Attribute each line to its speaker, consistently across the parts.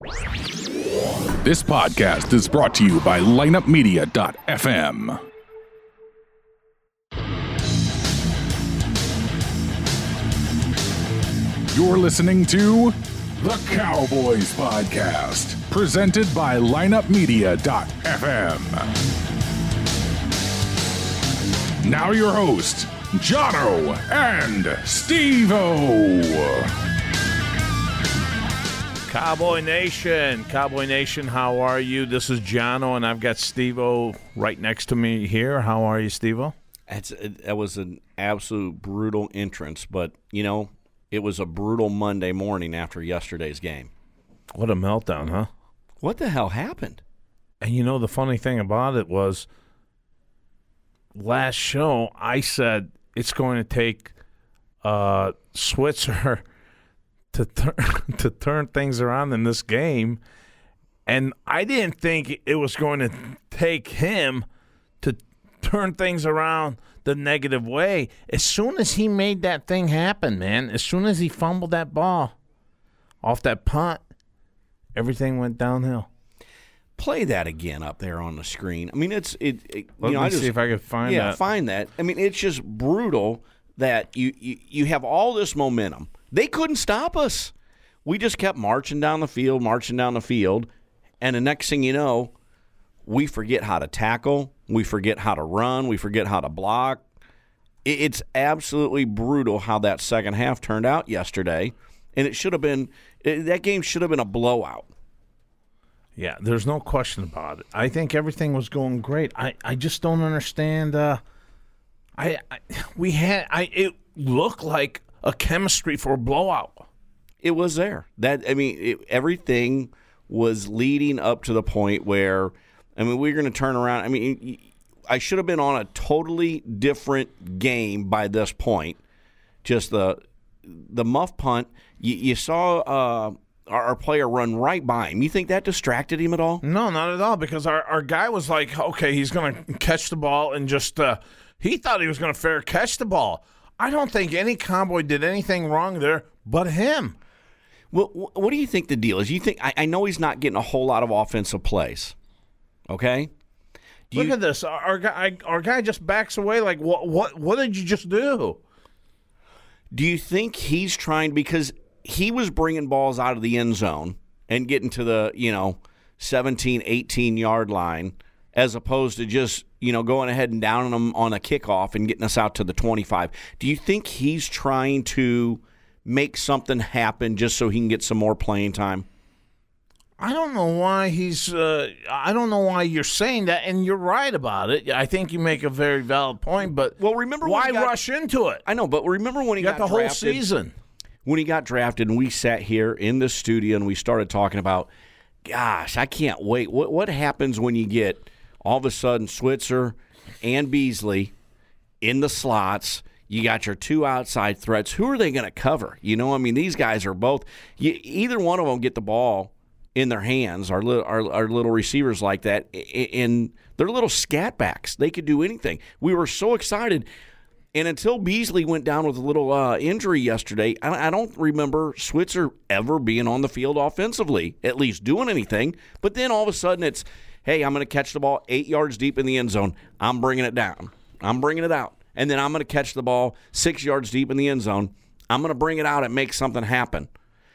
Speaker 1: This podcast is brought to you by lineupmedia.fm. You're listening to The Cowboys Podcast, presented by lineupmedia.fm. Now your hosts, Jono and Steve-O.
Speaker 2: Cowboy Nation, how are you? This is Jono, and I've got Steve-O right next to me here. How are you, Steve-O?
Speaker 3: That was an absolute brutal entrance, but, you know, it was a brutal Monday morning after yesterday's game.
Speaker 2: What a meltdown, huh?
Speaker 3: What the hell happened?
Speaker 2: And you know, the funny thing about it was, last show, I said it's going to take Switzer to turn things around in this game, and I didn't think it was going to take him to turn things around the negative way. As soon as he made that thing happen, man, as soon as he fumbled that ball off that punt, everything went downhill.
Speaker 3: Play that again up there on the screen. I mean,
Speaker 2: Let me see if I could find that.
Speaker 3: Yeah, find that. I mean, it's just brutal that you have all this momentum. They couldn't stop us. We just kept marching down the field, and the next thing you know, we forget how to tackle, we forget how to run, we forget how to block. It's absolutely brutal how that second half turned out yesterday, and that game should have been a blowout.
Speaker 2: Yeah, there's no question about it. I think everything was going great. I just don't understand. It looked like a chemistry for a blowout.
Speaker 3: It was there. Everything was leading up to the point where, we're going to turn around. I should have been on a totally different game by this point. Just the muff punt. You saw our player run right by him. You think that distracted him at all?
Speaker 2: No, not at all, because our guy was like, okay, he's going to catch the ball, and just he thought he was going to fair catch the ball. I don't think any Cowboy did anything wrong there but him.
Speaker 3: Well, what do you think the deal is? You think I know he's not getting a whole lot of offensive plays, okay?
Speaker 2: Look at this. Our guy just backs away like, what did you just do?
Speaker 3: Do you think he's trying, because he was bringing balls out of the end zone and getting to the, 17, 18-yard line, as opposed to just, going ahead and downing them on a kickoff and getting us out to the 25. Do you think he's trying to make something happen just so he can get some more playing time?
Speaker 2: I don't know why I don't know why you're saying that, and you're right about it. I think you make a very valid point, but
Speaker 3: remember
Speaker 2: why rush into it?
Speaker 3: I know, but remember when he got
Speaker 2: the
Speaker 3: drafted,
Speaker 2: whole season.
Speaker 3: When he got drafted, and we sat here in the studio and we started talking about, gosh, I can't wait. What happens when you get all of a sudden Switzer and Beasley in the slots? You got your two outside threats. Who are they going to cover? These guys are both. Either one of them get the ball in their hands. Our little receivers like that, and they're little scat backs. They could do anything. We were so excited. And until Beasley went down with a little injury yesterday, I don't remember Switzer ever being on the field offensively, at least doing anything. But then all of a sudden it's, hey, I'm going to catch the ball 8 yards deep in the end zone. I'm bringing it down. I'm bringing it out. And then I'm going to catch the ball 6 yards deep in the end zone. I'm going to bring it out and make something happen.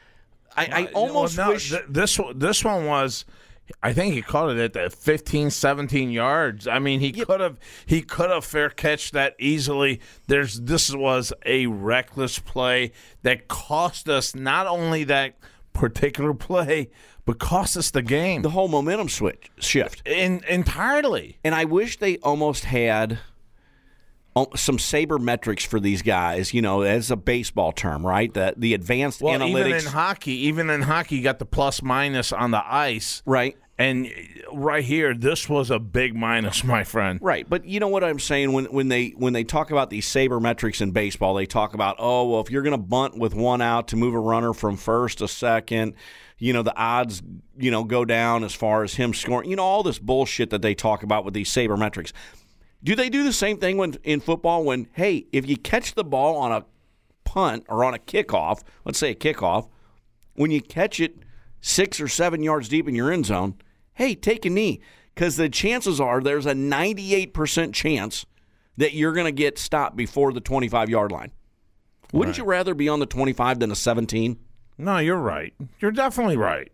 Speaker 3: I almost wish
Speaker 2: this one was, I think he caught it at the 15, 17 yards. He could have fair catched that easily. This was a reckless play that cost us not only that particular play, but cost us the game.
Speaker 3: The whole momentum shift
Speaker 2: entirely.
Speaker 3: And I wish they almost had some sabermetrics for these guys, as a baseball term, right? The advanced analytics.
Speaker 2: Even in hockey, you got the plus minus on the ice.
Speaker 3: Right.
Speaker 2: And right here, this was a big minus, my friend.
Speaker 3: Right, but you know what I'm saying? When they talk about these sabermetrics in baseball, they talk about, if you're going to bunt with one out to move a runner from first to second, the odds, go down as far as him scoring. All this bullshit that they talk about with these sabermetrics. Do they do the same thing in football when, hey, if you catch the ball on a punt or on a kickoff, let's say a kickoff, when you catch it, 6 or 7 yards deep in your end zone, hey, take a knee. Because the chances are there's a 98% chance that you're going to get stopped before the 25-yard line. Wouldn't you rather be on the 25 than a 17?
Speaker 2: No, you're right. You're definitely right.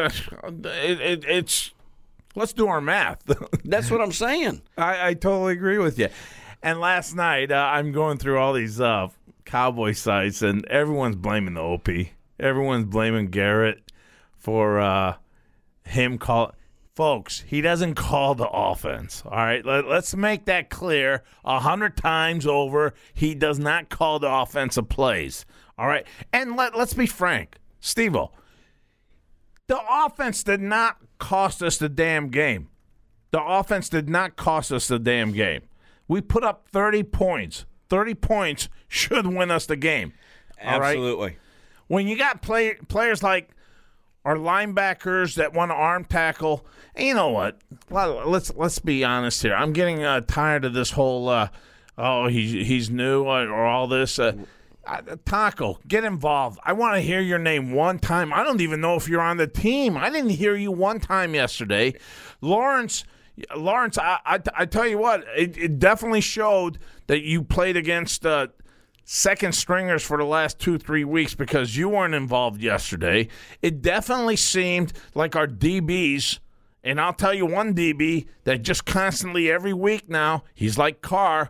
Speaker 2: Let's do our math.
Speaker 3: That's what I'm saying.
Speaker 2: I totally agree with you. And last night, I'm going through all these Cowboy sites, and everyone's blaming the OP. Everyone's blaming Garrett for him call. Folks, he doesn't call the offense. All right, let's make that clear 100 times over. He does not call the offensive plays. All right, and let's be frank, Steve-O. The offense did not cost us the damn game. The offense did not cost us the damn game. We put up 30 points. 30 points should win us the game.
Speaker 3: Absolutely.
Speaker 2: Right? When you got players like our linebackers that want to arm tackle, and you know what? Well, let's be honest here. I'm getting tired of this whole he's new or all this. Taco, get involved. I want to hear your name one time. I don't even know if you're on the team. I didn't hear you one time yesterday. Lawrence, I tell you what, it definitely showed that you played against second stringers for the last 2-3 weeks because you weren't involved yesterday. It definitely seemed like our DBs, and I'll tell you one DB that just constantly every week now, he's like Carr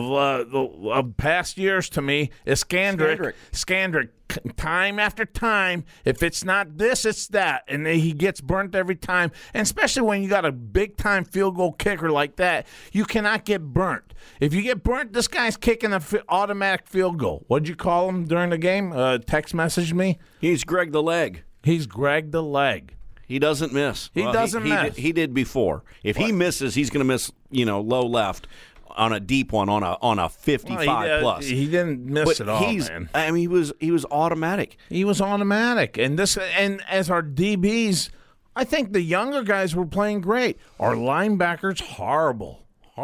Speaker 2: of past years to me, is Scandrick. Scandrick, time after time, if it's not this, it's that. And he gets burnt every time. And especially when you got a big-time field goal kicker like that, you cannot get burnt. If you get burnt, this guy's kicking an automatic field goal. What'd you call him during the game? Text message me?
Speaker 3: He's Greg the Leg.
Speaker 2: He's Greg the Leg.
Speaker 3: He doesn't miss.
Speaker 2: He doesn't miss.
Speaker 3: He did before. If he misses, he's going to miss, low left. On a deep one, on a 55 plus.
Speaker 2: He didn't miss it all, man.
Speaker 3: I mean, he was automatic.
Speaker 2: He was automatic, and as our DBs, I think the younger guys were playing great. Our linebackers, horrible.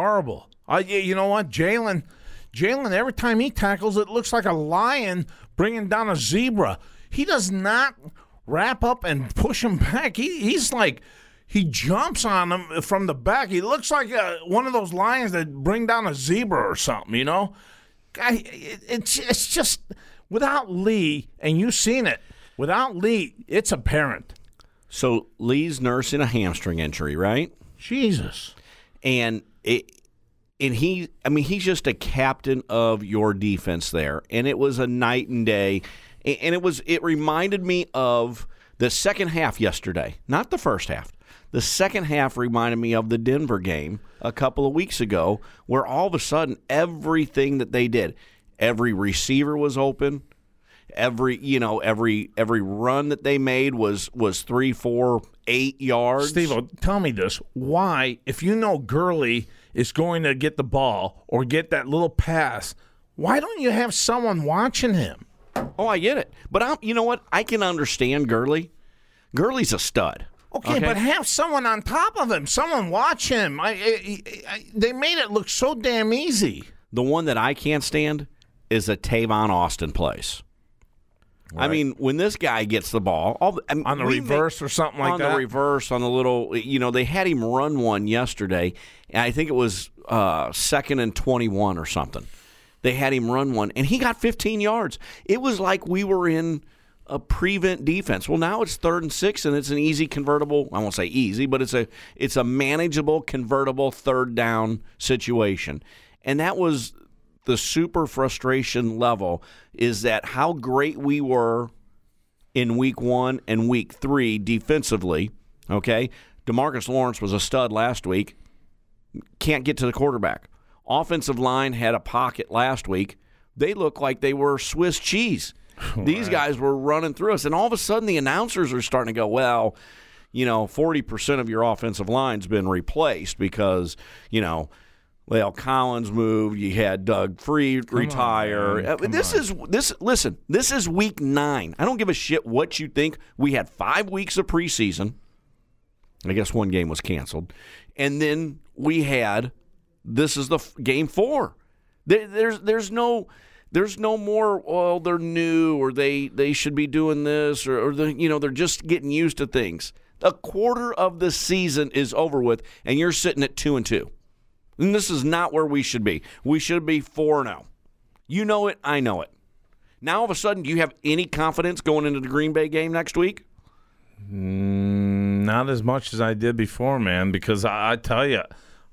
Speaker 2: You know what, Jalen? Every time he tackles, it looks like a lion bringing down a zebra. He does not wrap up and push him back. He's like. He jumps on him from the back. He looks like one of those lions that bring down a zebra or something, you know? It's just, without Lee, and you've seen it, without Lee, it's apparent.
Speaker 3: So Lee's nursing a hamstring injury, right?
Speaker 2: Jesus.
Speaker 3: And he's just a captain of your defense there. And it was a night and day. And it reminded me of the second half yesterday, not the first half. The second half reminded me of the Denver game a couple of weeks ago where all of a sudden everything that they did, every receiver was open, every run that they made was 3, 4, 8 yards.
Speaker 2: Steve, tell me this. Why, if you know Gurley is going to get the ball or get that little pass, why don't you have someone watching him?
Speaker 3: Oh, I get it. But you know what? I can understand Gurley. Gurley's a stud.
Speaker 2: Okay, but have someone on top of him. Someone watch him. They made it look so damn easy.
Speaker 3: The one that I can't stand is a Tavon Austin place. Right. I mean, when this guy gets the ball.
Speaker 2: On the reverse or something like that?
Speaker 3: On the reverse, on the little, they had him run one yesterday. And I think it was 2nd and 21 or something. They had him run one, and he got 15 yards. It was like we were in a prevent defense. Well, now it's 3rd and 6, and it's an easy convertible. I won't say easy, but it's a manageable convertible 3rd down situation. And that was the super frustration level, is that how great we were in week 1 and week 3 defensively. Okay, DeMarcus Lawrence was a stud last week. Can't get to the quarterback. Offensive line had a pocket last week. They looked like they were Swiss cheese. These guys were running through us, and all of a sudden the announcers are starting to go, well, 40% of your offensive line's been replaced because, La'el Collins moved. You had Doug Free retire. This is week 9. I don't give a shit what you think. We had 5 weeks of preseason. I guess one game was canceled. And then we had, this is the game 4. There's no There's no more, well, they're new or they should be doing this or they're just getting used to things. A quarter of the season is over with, and you're sitting at 2-2. And this is not where we should be. We should be 4-0. You know it. I know it. Now, all of a sudden, do you have any confidence going into the Green Bay game next week?
Speaker 2: Not as much as I did before, man, because I tell you,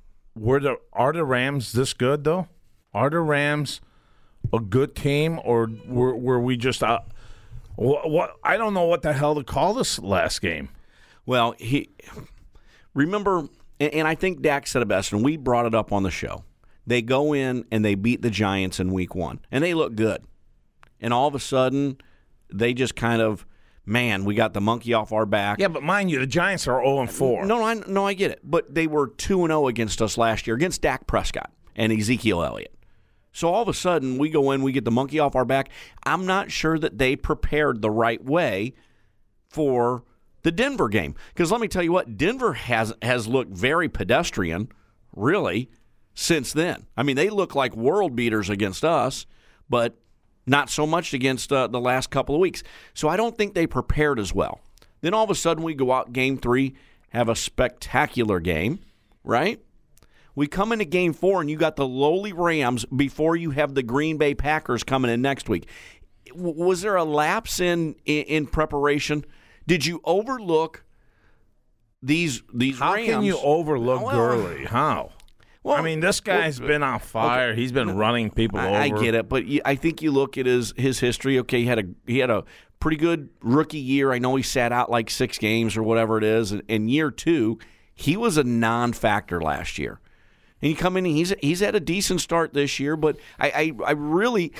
Speaker 2: are the Rams this good, though? Are the Rams a good team, or were we just what? I don't know what the hell to call this last game.
Speaker 3: Well, remember, and I think Dak said it best, and we brought it up on the show. They go in and they beat the Giants in week 1, and they look good. And all of a sudden, they just kind of, man, we got the monkey off our back.
Speaker 2: Yeah, but mind you, the Giants are 0-4.
Speaker 3: No, I get it. But they were 2-0 against us last year, against Dak Prescott and Ezekiel Elliott. So all of a sudden, we go in, we get the monkey off our back. I'm not sure that they prepared the right way for the Denver game. Because let me tell you what, Denver has looked very pedestrian, really, since then. I mean, they look like world beaters against us, but not so much against the last couple of weeks. So I don't think they prepared as well. Then all of a sudden we go out game 3, have a spectacular game, right? We come into game 4 and you got the lowly Rams before you have the Green Bay Packers coming in next week. Was there a lapse in preparation? Did you overlook these
Speaker 2: How
Speaker 3: Rams?
Speaker 2: How can you overlook Gurley? How? Well, I mean, this guy's been on fire. Okay. He's been running people over.
Speaker 3: I get it, but I think you look at his history. Okay, he had a pretty good rookie year. I know he sat out like 6 games or whatever it is. And year 2, he was a non-factor last year. And you come in and he's had a decent start this year. But I really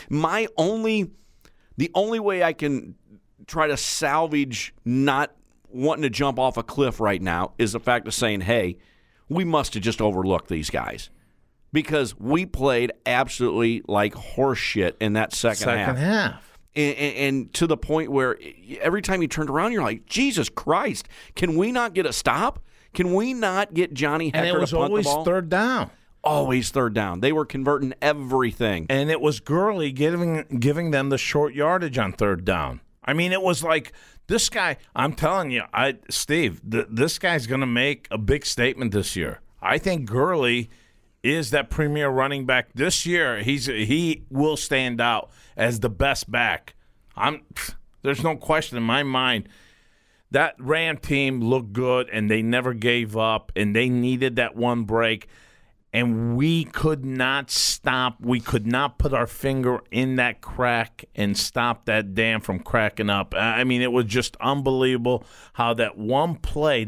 Speaker 3: the only way I can try to salvage not wanting to jump off a cliff right now is the fact of saying, hey, we must have just overlooked these guys because we played absolutely like horse shit in that second half. And to the point where every time you turned around, you're like, Jesus Christ, can we not get a stop? Can we not get Johnny Hekker to punt the ball?
Speaker 2: And it was always third down.
Speaker 3: Always third down. They were converting everything.
Speaker 2: And it was Gurley giving them the short yardage on third down. I mean, it was like this guy, I'm telling you, Steve, this guy's going to make a big statement this year. I think Gurley is that premier running back this year. He will stand out as the best back. There's no question in my mind. That Ram team looked good, and they never gave up, and they needed that one break. And we could not stop. We could not put our finger in that crack and stop that dam from cracking up. I mean, it was just unbelievable how that one play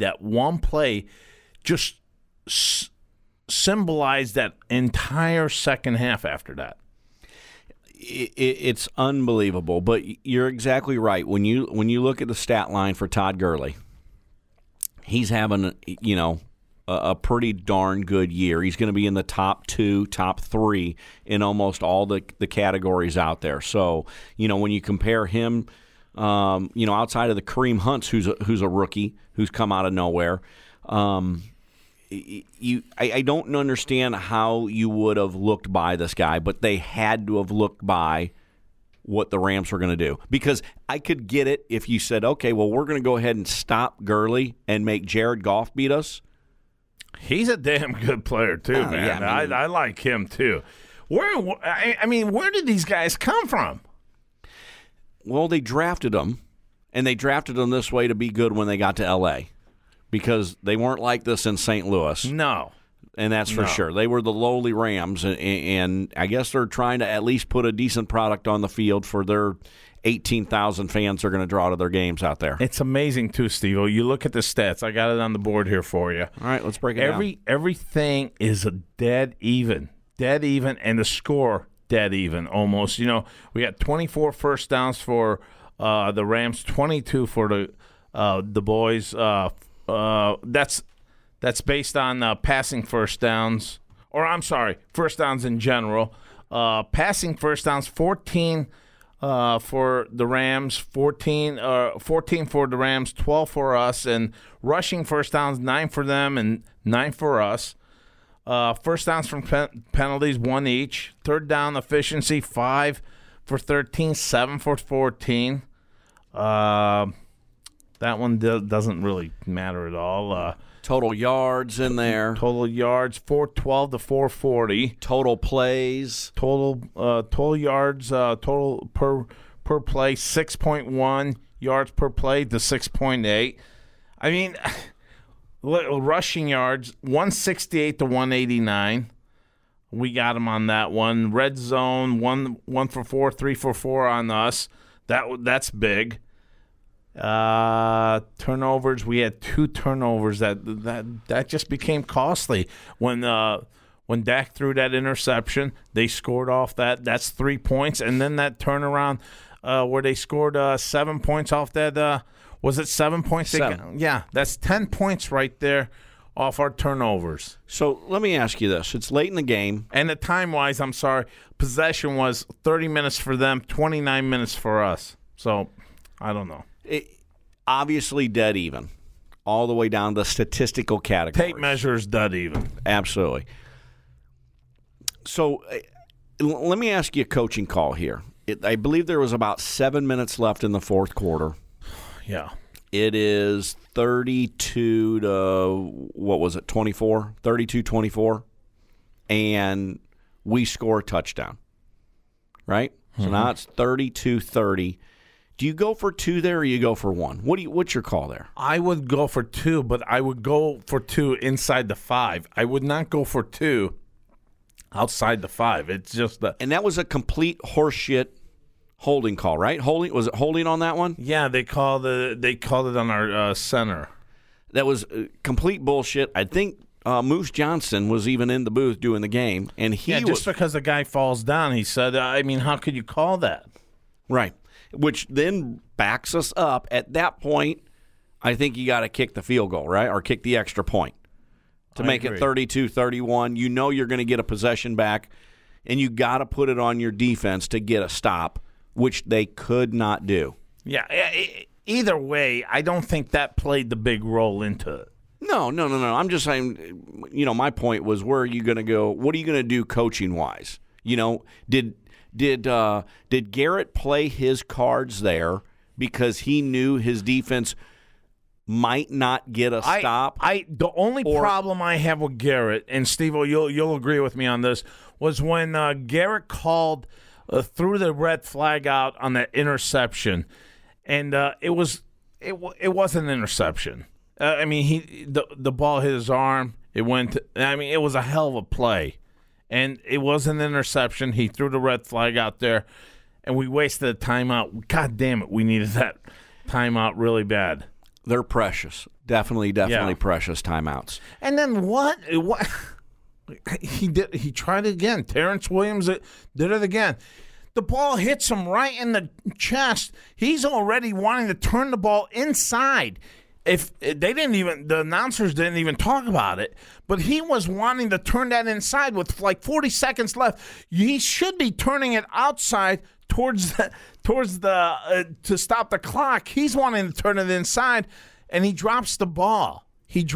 Speaker 2: just symbolized that entire second half after that.
Speaker 3: It's unbelievable, but you're exactly right. When you look at the stat line for Todd Gurley, he's having, a pretty darn good year. He's going to be in the top 2, top 3 in almost all the categories out there. So, when you compare him, outside of the Kareem Hunts, who's a rookie, who's come out of nowhere, I don't understand how you would have looked by this guy, but they had to have looked by what the Rams were going to do. Because I could get it if you said, okay, well, we're going to go ahead and stop Gurley and make Jared Goff beat us.
Speaker 2: He's a damn good player, too, man. Yeah, I like him, too. Where did these guys come from?
Speaker 3: Well, they drafted them, and they drafted them this way to be good when they got to L.A., because they weren't like this in St. Louis.
Speaker 2: No.
Speaker 3: And that's for sure. They were the lowly Rams, and I guess they're trying to at least put a decent product on the field for their 18,000 fans they're going to draw to their games out there.
Speaker 2: It's amazing, too, Steve. You look at the stats. I got it on the board here for you.
Speaker 3: All right, let's break it down.
Speaker 2: Everything is a dead even, and the score dead even almost. We got 24 first downs for the Rams, 22 for the boys. That's based on passing first downs, first downs in general. Passing first downs, 14 for the Rams, 14 for the Rams, 12 for us, and rushing first downs, 9 for them and 9 for us. First downs from penalties, 1 each. Third down efficiency, 5 for 13, 7 for 14. That one doesn't really matter at all.
Speaker 3: Total yards in there.
Speaker 2: Total yards, 412 to 440.
Speaker 3: Total plays.
Speaker 2: Total yards, total per play, 6.1 yards per play to 6.8. I mean, rushing yards, 168 to 189. We got him on that one. Red zone, 1 for 4, 3 for 4 on us. That's big. Turnovers, we had 2 turnovers that just became costly. When Dak threw that interception, they scored off that. That's 3 points, and then that turnaround where they scored 7 points off that. Was it 7 points?
Speaker 3: 7.
Speaker 2: Yeah, that's 10 points right there off our turnovers.
Speaker 3: So let me ask you this: it's late in the game,
Speaker 2: and the time-wise, I'm sorry, possession was 30 minutes for them, 29 minutes for us. So I don't know.
Speaker 3: Obviously dead even, all the way down the statistical category.
Speaker 2: Tape measure is dead even.
Speaker 3: Absolutely. So let me ask you a coaching call here. I believe there was about 7 minutes left in the fourth quarter.
Speaker 2: Yeah.
Speaker 3: It is 32 to, 24? 32-24. And we score a touchdown, right? So now it's 32-30. Do you go for 2 there or you go for 1? What's your call there?
Speaker 2: I would go for 2, but I would go for 2 inside the 5. I would not go for 2 outside the 5. It's just that.
Speaker 3: And that was a complete horseshit holding call, right? Was it holding on that one?
Speaker 2: Yeah, they called it on our center.
Speaker 3: That was complete bullshit. I think Moose Johnson was even in the booth doing the game, and
Speaker 2: just because the guy falls down, he said, how could you call that?
Speaker 3: Right. Which then backs us up. At that point, I think you got to kick the field goal, right? Or kick the extra point to make it 32-31. You know you're going to get a possession back, and you got to put it on your defense to get a stop, which they could not do.
Speaker 2: Yeah. Either way, I don't think that played the big role into it.
Speaker 3: No. I'm just saying, my point was, where are you going to go? What are you going to do coaching-wise? Did Garrett play his cards there because he knew his defense might not get a stop?
Speaker 2: The only problem I have with Garrett, and Steve, you'll agree with me on this, was when Garrett called threw the red flag out on that interception, and it was an interception. The ball hit his arm. It went. It was a hell of a play. And it was an interception. He threw the red flag out there, and we wasted a timeout. God damn it, we needed that timeout really bad.
Speaker 3: They're precious. Definitely precious timeouts.
Speaker 2: And then what? He did. He tried it again. Terrence Williams did it again. The ball hits him right in the chest. He's already wanting to turn the ball inside. If they didn't even, the announcers didn't even talk about it, but he was wanting to turn that inside with like 40 seconds left. He should be turning it outside towards the to stop the clock. He's wanting to turn it inside, and he drops the ball.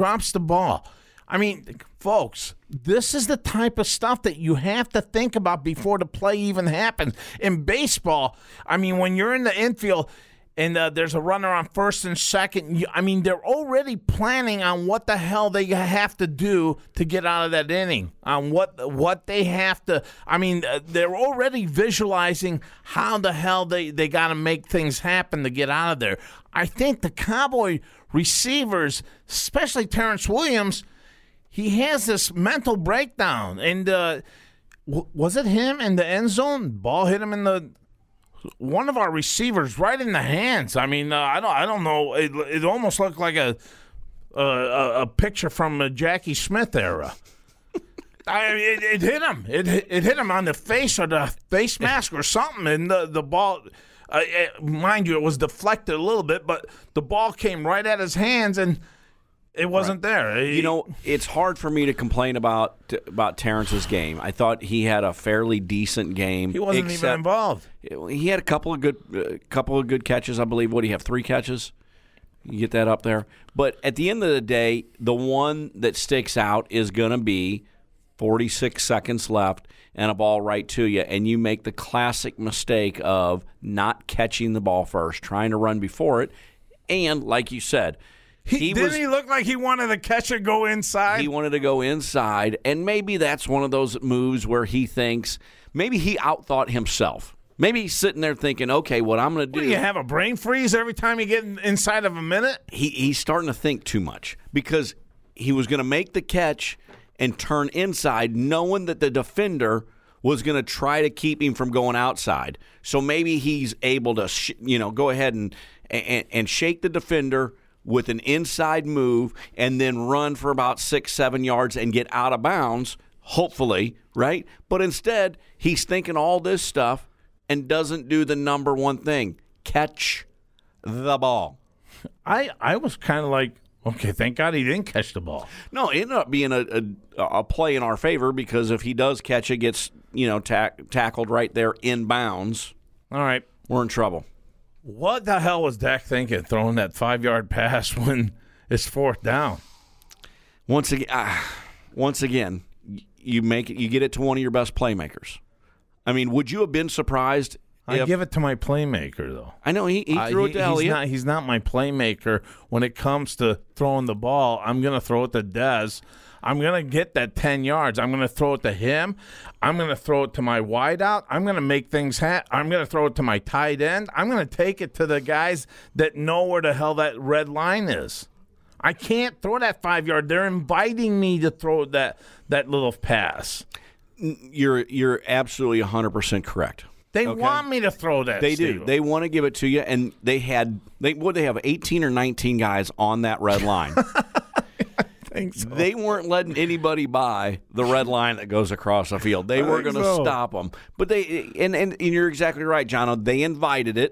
Speaker 2: Folks, this is the type of stuff that you have to think about before the play even happens. In baseball, when you're in the infield and there's a runner on first and second, they're already planning on what the hell they have to do to get out of that inning, on what they have to. They're already visualizing how the hell they got to make things happen to get out of there. I think the Cowboy receivers, especially Terrence Williams, he has this mental breakdown. And was it him in the end zone? Ball hit him in one of our receivers right in the hands. I don't know. It almost looked like a picture from a Jackie Smith era. It hit him. It hit him on the face or the face mask or something, and the ball. Mind you, it was deflected a little bit, but the ball came right at his hands, and it wasn't there.
Speaker 3: It's hard for me to complain about Terrence's game. I thought he had a fairly decent game.
Speaker 2: He wasn't even involved.
Speaker 3: He had a couple of good catches, I believe. What do you have? 3 catches? You get that up there. But at the end of the day, the one that sticks out is going to be 46 seconds left, and a ball right to you, and you make the classic mistake of not catching the ball first, trying to run before it, and like you said,
Speaker 2: didn't he look like he wanted to catch it, go inside?
Speaker 3: He wanted to go inside, and maybe that's one of those moves where he thinks maybe he outthought himself. Maybe he's sitting there thinking, okay, what I'm going to do.
Speaker 2: What, do you have a brain freeze every time you get inside of a minute?
Speaker 3: He's starting to think too much because he was going to make the catch and turn inside knowing that the defender was going to try to keep him from going outside. So maybe he's able to go ahead and shake the defender with an inside move and then run for about 6-7 yards and get out of bounds, hopefully, right? But instead, he's thinking all this stuff and doesn't do the number one thing, catch the ball.
Speaker 2: I was kind of like, okay, thank God he didn't catch the ball.
Speaker 3: No, it ended up being a play in our favor because if he does catch it, gets tackled right there in bounds.
Speaker 2: All right,
Speaker 3: we're in trouble.
Speaker 2: What the hell was Dak thinking throwing that 5-yard pass when it's fourth down?
Speaker 3: Once again, you get it to one of your best playmakers. I mean, would you have been surprised?
Speaker 2: I give it to my playmaker, though.
Speaker 3: I know he threw it to Elliott.
Speaker 2: He's not my playmaker when it comes to throwing the ball. I'm going to throw it to Dez. I'm going to get that 10 yards. I'm going to throw it to him. I'm going to throw it to my wideout. I'm going to make things happen. I'm going to throw it to my tight end. I'm going to take it to the guys that know where the hell that red line is. I can't throw that 5-yard. They're inviting me to throw that little pass.
Speaker 3: You're absolutely 100% correct.
Speaker 2: They want me to throw that.
Speaker 3: They do. They want to give it to you, and they have 18 or 19 guys on that red line.
Speaker 2: I think so.
Speaker 3: They weren't letting anybody by the red line that goes across the field. They were going to stop them. But they and you're exactly right, Jono. They invited it.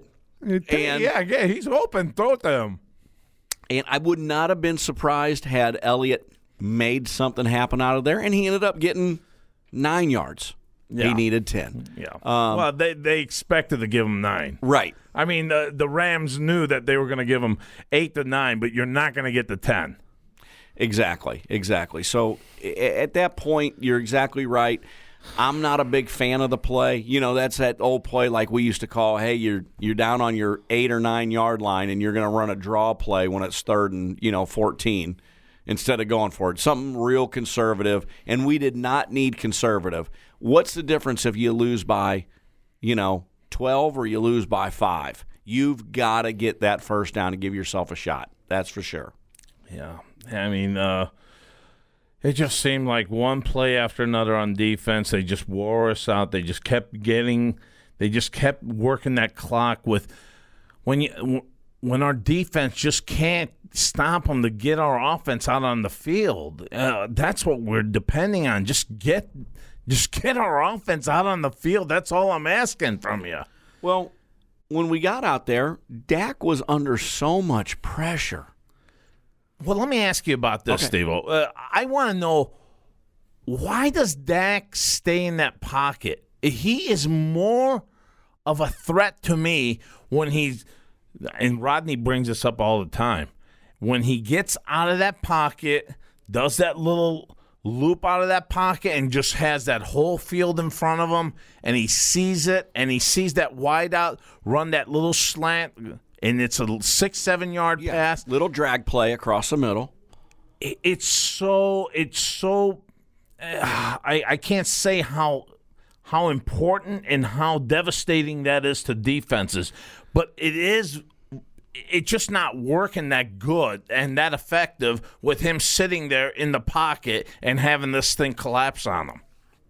Speaker 2: Yeah, he's open. Throw it to him.
Speaker 3: And I would not have been surprised had Elliott made something happen out of there, and he ended up getting 9 yards. Yeah. He needed 10.
Speaker 2: Yeah. Well, they expected to give him 9.
Speaker 3: Right.
Speaker 2: I mean, the Rams knew that they were going to give him 8 to 9, but you're not going to get the 10.
Speaker 3: Exactly. So at that point, you're exactly right. I'm not a big fan of the play. That's that old play like we used to call, hey, you're down on your 8 or 9 yard line and you're going to run a draw play when it's 3rd and 14 instead of going for it. Something real conservative, and we did not need conservative. What's the difference if you lose by, 12 or you lose by 5? You've got to get that first down and give yourself a shot. That's for sure.
Speaker 2: Yeah. I mean, it just seemed like one play after another on defense. They just wore us out. They just kept working that clock with when our defense just can't stop them to get our offense out on the field. That's what we're depending on. Just get our offense out on the field. That's all I'm asking from you.
Speaker 3: Well, when we got out there, Dak was under so much pressure.
Speaker 2: Well, let me ask you about this,
Speaker 3: okay.
Speaker 2: Steve-O. I want to know, why does Dak stay in that pocket? He is more of a threat to me when and Rodney brings this up all the time, when he gets out of that pocket, does that little loop out of that pocket and just has that whole field in front of him, and he sees it, and he sees that wide out, run that little slant, and it's a 6-7 yard pass.
Speaker 3: Little drag play across the middle.
Speaker 2: It's so I can't say how important and how devastating that is to defenses, but it's just not working that good and that effective with him sitting there in the pocket and having this thing collapse on him.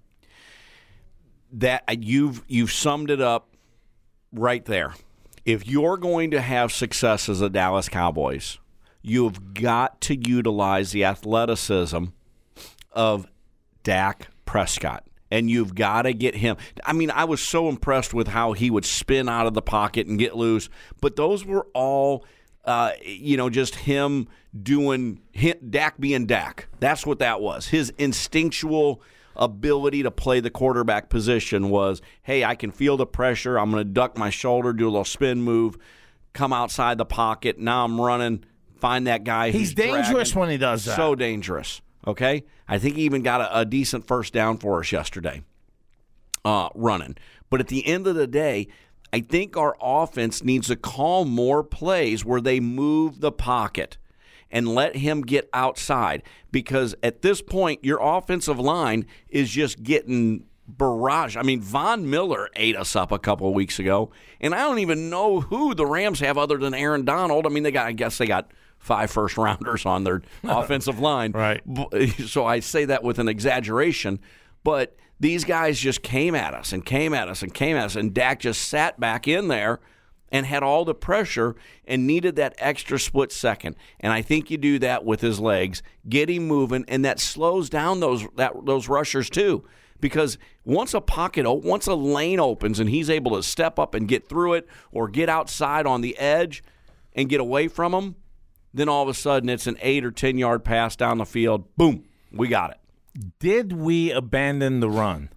Speaker 3: That you've summed it up right there. If you're going to have success as a Dallas Cowboys, you've got to utilize the athleticism of Dak Prescott. And you've got to get him. I mean, I was so impressed with how he would spin out of the pocket and get loose. But those were all, just him Dak being Dak. That's what that was. His instinctual ability to play the quarterback position was, hey, I can feel the pressure. I'm going to duck my shoulder, do a little spin move, come outside the pocket. Now I'm running, find that guy.
Speaker 2: He's dangerous when he does that.
Speaker 3: So dangerous. Okay? I think he even got a decent first down for us yesterday running. But at the end of the day, I think our offense needs to call more plays where they move the pocket and let him get outside, because at this point, your offensive line is just getting barrage. I mean, Von Miller ate us up a couple of weeks ago, and I don't even know who the Rams have other than Aaron Donald. I mean, I guess they got 5 first-rounders on their offensive line.
Speaker 2: Right.
Speaker 3: So I say that with an exaggeration, but these guys just came at us and came at us and came at us, and Dak just sat back in there and had all the pressure and needed that extra split second. And I think you do that with his legs, get him moving, and that slows down those rushers too. Because once a lane opens and he's able to step up and get through it or get outside on the edge and get away from him, then all of a sudden it's an 8 or 10 yard pass down the field. Boom, we got it.
Speaker 2: Did we abandon the run?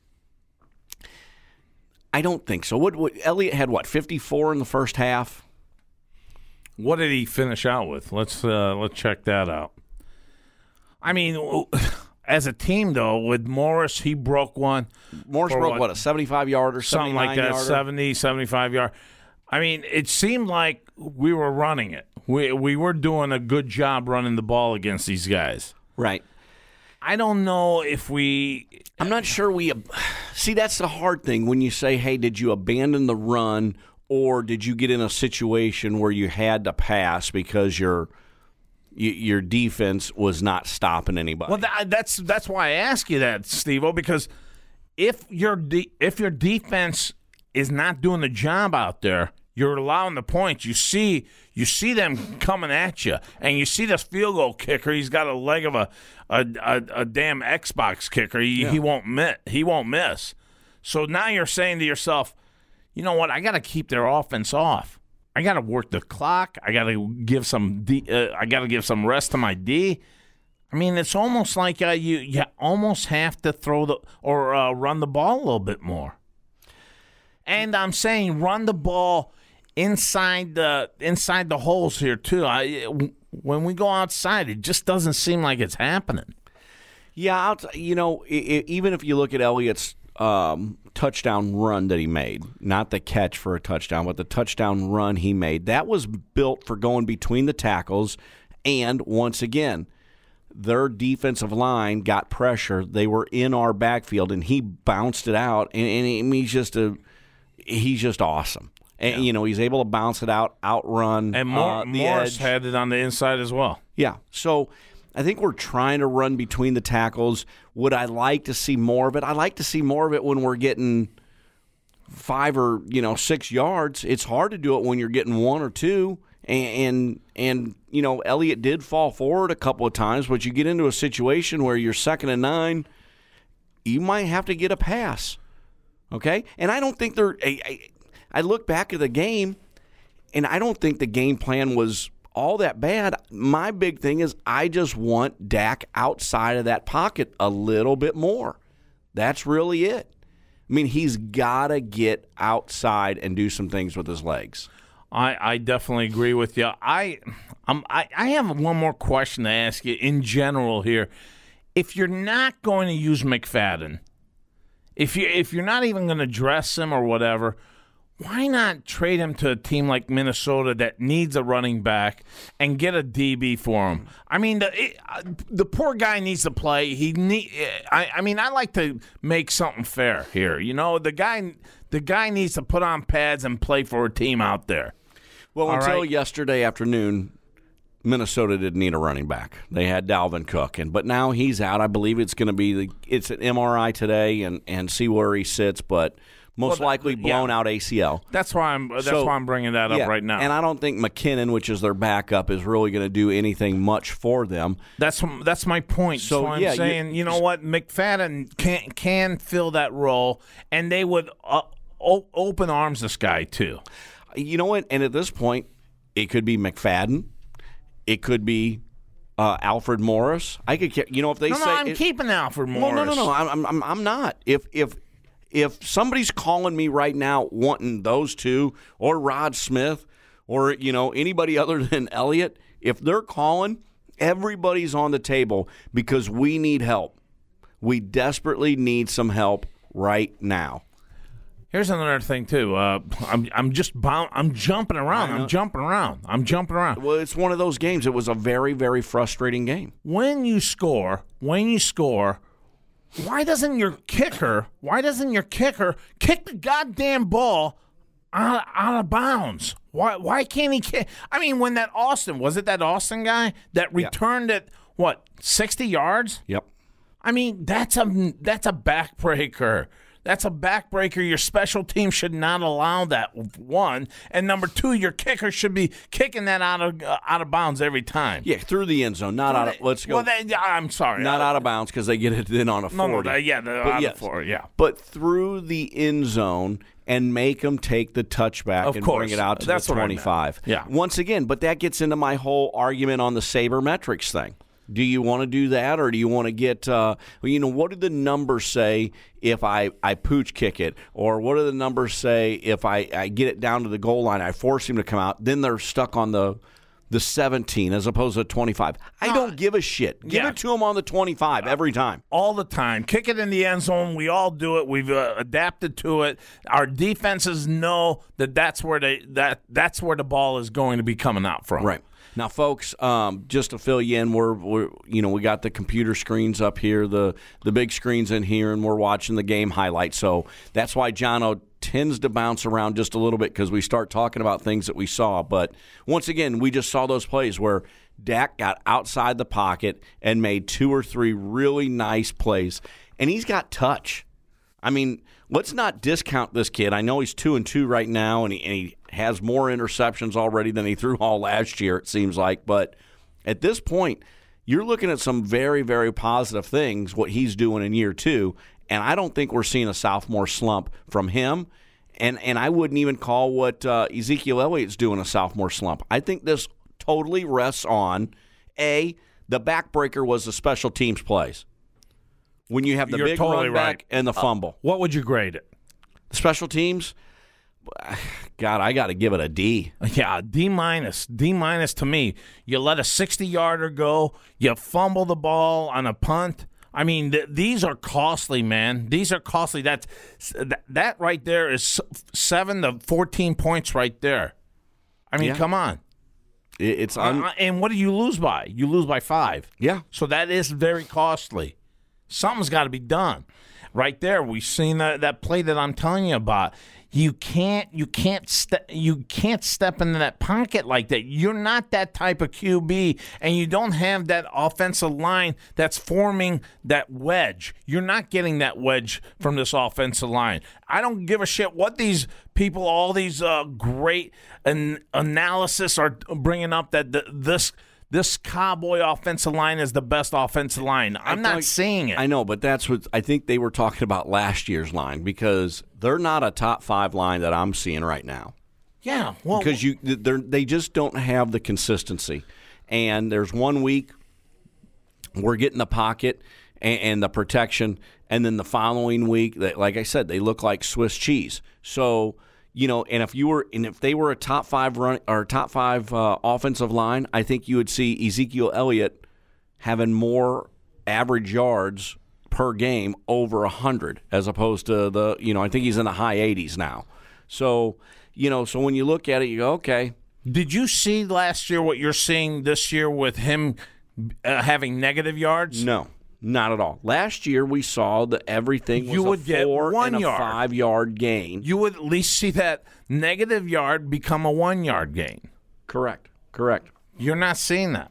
Speaker 3: I don't think so. What Elliott had 54 in the first half?
Speaker 2: What did he finish out with? Let's check that out. I mean, as a team, though, with Morris, he broke one.
Speaker 3: Morris broke, a 75-yarder,
Speaker 2: something like that, 70, 75-yard. I mean, it seemed like we were running it. We were doing a good job running the ball against these guys.
Speaker 3: Right.
Speaker 2: I don't know if I'm
Speaker 3: not sure we – see, that's the hard thing when you say, hey, did you abandon the run, or did you get in a situation where you had to pass because your defense was not stopping anybody?
Speaker 2: Well, that's why I ask you that, Steve-O, because if your defense is not doing the job out there, you're allowing the points. You see them coming at you, and you see this field goal kicker. He's got a leg of a damn Xbox kicker. He won't miss. So now you're saying to yourself, you know what? I got to keep their offense off. I got to work the clock. I got to give some. I got to give some rest to my D. I mean, it's almost like you almost have to run the ball a little bit more. And I'm saying run the ball inside the holes here too. When we go outside, it just doesn't seem like it's happening.
Speaker 3: Yeah, even if you look at Elliott's touchdown run that he made, not the catch for a touchdown, but the touchdown run he made, that was built for going between the tackles. And once again, their defensive line got pressure. They were in our backfield, and he bounced it out. And he's just awesome. And, he's able to bounce it out, outrun
Speaker 2: and Morris had it on the inside as well.
Speaker 3: Yeah. So I think we're trying to run between the tackles. Would I like to see more of it? I like to see more of it when we're getting 5 or 6 yards. It's hard to do it when you're getting 1 or 2. And Elliott did fall forward a couple of times, but you get into a situation where you're 2nd and 9, you might have to get a pass. Okay? And I don't think I look back at the game, and I don't think the game plan was all that bad. My big thing is I just want Dak outside of that pocket a little bit more. That's really it. I mean, he's got to get outside and do some things with his legs.
Speaker 2: I definitely agree with you. I have one more question to ask you in general here. If you're not going to use McFadden, if you're not even going to dress him or whatever, why not trade him to a team like Minnesota that needs a running back and get a DB for him? I mean, the poor guy needs to play. I like to make something fair here. The guy needs to put on pads and play for a team out there.
Speaker 3: Well, until yesterday afternoon, Minnesota didn't need a running back. They had Dalvin Cook, but now he's out. I believe it's going to be it's an MRI today and see where he sits, but most likely blown out ACL.
Speaker 2: That's why I'm bringing that up right now.
Speaker 3: And I don't think McKinnon, which is their backup, is really going to do anything much for them.
Speaker 2: That's my point. So I'm saying, you know what, McFadden can fill that role, and they would open arms this guy too.
Speaker 3: You know what? And at this point, it could be McFadden. It could be Alfred Morris. I could, if they say
Speaker 2: I'm keeping Alfred Morris.
Speaker 3: Well, no. I'm not. If somebody's calling me right now wanting those two or Rod Smith or anybody other than Elliott, if they're calling, Everybody's on the table because we need help. We desperately need some help right now.
Speaker 2: Here's another thing too. I'm jumping around. I'm jumping around.
Speaker 3: Well, it's one of those games. It was a very, very frustrating game.
Speaker 2: When you score, why doesn't your kicker kick the goddamn ball out of bounds? Why can't he kick? I mean, when that Austin guy that returned it 60 yards?
Speaker 3: Yep.
Speaker 2: I mean, that's a backbreaker. That's a backbreaker. Your special team should not allow that, one. And number two, your kicker should be kicking that out of bounds every time.
Speaker 3: Yeah, through the end zone, not out of. Let's go.
Speaker 2: Well, I'm sorry,
Speaker 3: not out of bounds because they get it in on a 40.
Speaker 2: Out of 40. Yeah,
Speaker 3: but through the end zone and make them take the touchback and bring it out to the 25.
Speaker 2: Yeah.
Speaker 3: Once again, but that gets into my whole argument on the sabermetrics thing. Do you want to do that, or do you want to get, what do the numbers say if I pooch kick it? Or what do the numbers say if I get it down to the goal line, I force him to come out, then they're stuck on the 17 as opposed to 25. I don't give a shit. Give it to them on the 25 every time.
Speaker 2: All the time. Kick it in the end zone. We all do it. We've adapted to it. Our defenses know that's where the ball is going to be coming out from.
Speaker 3: Right. Now, folks, just to fill you in, we got the computer screens up here, the big screens in here, and we're watching the game highlights. So that's why Jono tends to bounce around just a little bit because we start talking about things that we saw. But once again, we just saw those plays where Dak got outside the pocket and made 2 or 3 really nice plays, and he's got touch. I mean, let's not discount this kid. I know he's 2-2 right now, and he has more interceptions already than he threw all last year, it seems like. But at this point, you're looking at some very, very positive things, what he's doing in year 2, and I don't think we're seeing a sophomore slump from him. And I wouldn't even call what Ezekiel Elliott's doing a sophomore slump. I think this totally rests on, the backbreaker was the special teams plays. When you have the big
Speaker 2: totally
Speaker 3: run back
Speaker 2: right.
Speaker 3: and the fumble.
Speaker 2: What would you grade it?
Speaker 3: Special teams, God, I got to give it a D.
Speaker 2: Yeah, D minus. D minus to me. You let a 60-yarder go. You fumble the ball on a punt. I mean, these are costly, man. These are costly. That right there is 7 to 14 points right there. I mean, come on. And what do you lose by? You lose by 5.
Speaker 3: Yeah.
Speaker 2: So that is very costly. Something's got to be done. Right there, we've seen that play that I'm telling you about. You can't step into that pocket like that. You're not that type of QB, and you don't have that offensive line that's forming that wedge. You're not getting that wedge from this offensive line. I don't give a shit what these people, all these great analysis are bringing up that this Cowboy offensive line is the best offensive line. I'm not seeing it.
Speaker 3: I know, but that's what I think they were talking about last year's line because they're not a top 5 line that I'm seeing right now.
Speaker 2: Yeah, well,
Speaker 3: because they just don't have the consistency. And there's one week we're getting the pocket and the protection, and then the following week, like I said, they look like Swiss cheese. So. And if they were a top 5 run or top 5 offensive line, I think you would see Ezekiel Elliott having more average yards per game over 100 as opposed to I think he's in the high 80s now. So, so when you look at it, you go, okay.
Speaker 2: Did you see last year what you're seeing this year with him having negative yards?
Speaker 3: No. Not at all. Last year, we saw that everything was a 4 and a 5-yard gain.
Speaker 2: You would at least see that negative yard become a 1-yard gain.
Speaker 3: Correct.
Speaker 2: You're not seeing that.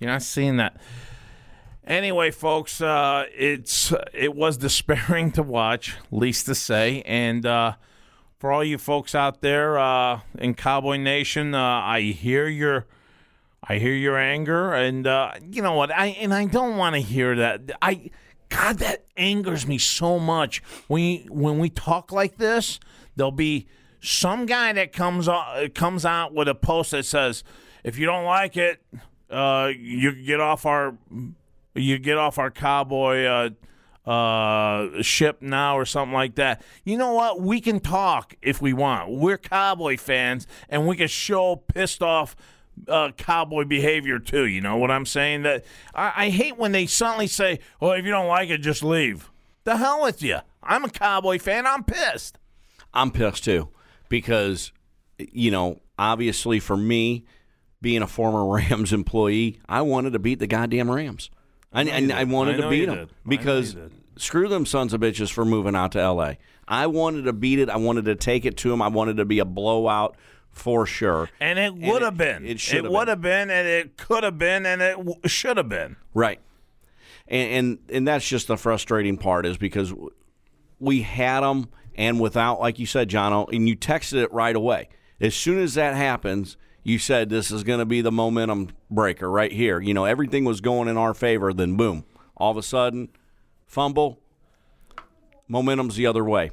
Speaker 2: Anyway, folks, it was despairing to watch, least to say. And for all you folks out there in Cowboy Nation, I hear your anger, and you know what? I don't want to hear that. God, that angers me so much. When we talk like this, there'll be some guy that comes out with a post that says, "If you don't like it, you get off our Cowboy ship now," or something like that. You know what? We can talk if we want. We're Cowboy fans, and we can show pissed off cowboy behavior too. You know what I'm saying? That I hate when they suddenly say, "Well, if you don't like it, just leave." The hell with you! I'm a Cowboy fan. I'm pissed.
Speaker 3: I'm pissed too because, obviously for me, being a former Rams employee, I wanted to beat the goddamn Rams. I wanted to beat them because screw them sons of bitches for moving out to L.A. I wanted to beat it. I wanted to take it to them. I wanted to be a blowout for sure.
Speaker 2: And it would have been. It would have been, and it could have been, and it should have been.
Speaker 3: Right. And that's just the frustrating part is because we had them, and without, like you said, Jono, and you texted it right away. As soon as that happens, you said this is going to be the momentum breaker right here. Everything was going in our favor, then boom. All of a sudden, fumble, momentum's the other way.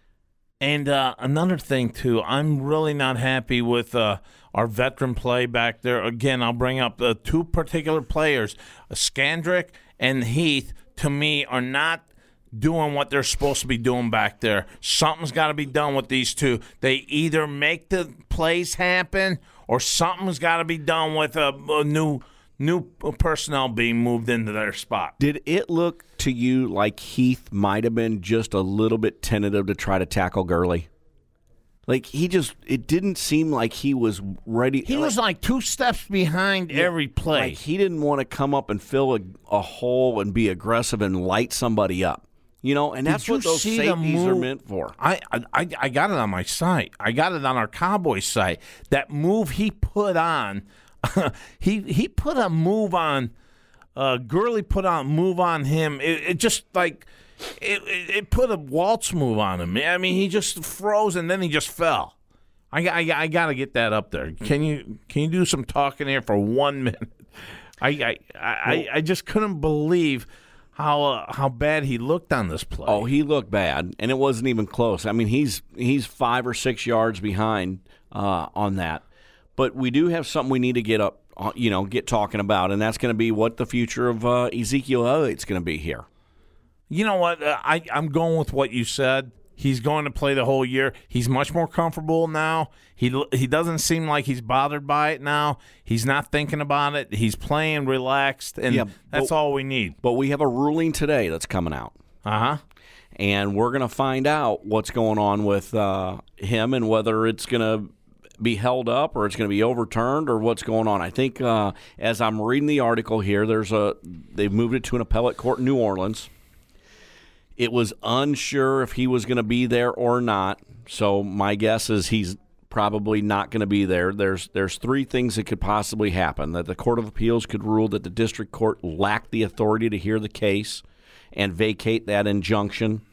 Speaker 2: And another thing, too, I'm really not happy with our veteran play back there. Again, I'll bring up the two particular players, Skandrick and Heath, to me, are not doing what they're supposed to be doing back there. Something's got to be done with these two. They either make the plays happen or something's got to be done with a new personnel being moved into their spot.
Speaker 3: Did it look to you like Heath might have been just a little bit tentative to try to tackle Gurley? Like it didn't seem like he was ready.
Speaker 2: He was like 2 steps behind every play.
Speaker 3: Like he didn't want to come up and fill a hole and be aggressive and light somebody up. And that's what those safeties are meant for.
Speaker 2: I got it on my site. I got it on our Cowboys site. That move he put on, he put a move on. Gurley put on move on him. It just like it put a waltz move on him. I mean, he just froze and then he just fell. I got to get that up there. Can you do some talking here for 1 minute? I just couldn't believe how bad he looked on this play.
Speaker 3: Oh, he looked bad, and it wasn't even close. I mean, he's 5 or 6 yards behind on that. But we do have something we need to get up, get talking about, and that's going to be what the future of Ezekiel Elliott's going to be here.
Speaker 2: You know what? I'm going with what you said. He's going to play the whole year. He's much more comfortable now. He doesn't seem like he's bothered by it now. He's not thinking about it. He's playing relaxed, and that's all we need.
Speaker 3: But we have a ruling today that's coming out.
Speaker 2: Uh-huh.
Speaker 3: And we're going to find out what's going on with him and whether it's going to be held up or it's going to be overturned or what's going on. I think as I'm reading the article here, they've moved it to an appellate court in New Orleans. It was unsure if he was going to be there or not, so my guess is he's probably not going to be there. There's 3 things that could possibly happen: that the Court of Appeals could rule that the district court lacked the authority to hear the case and vacate that injunction,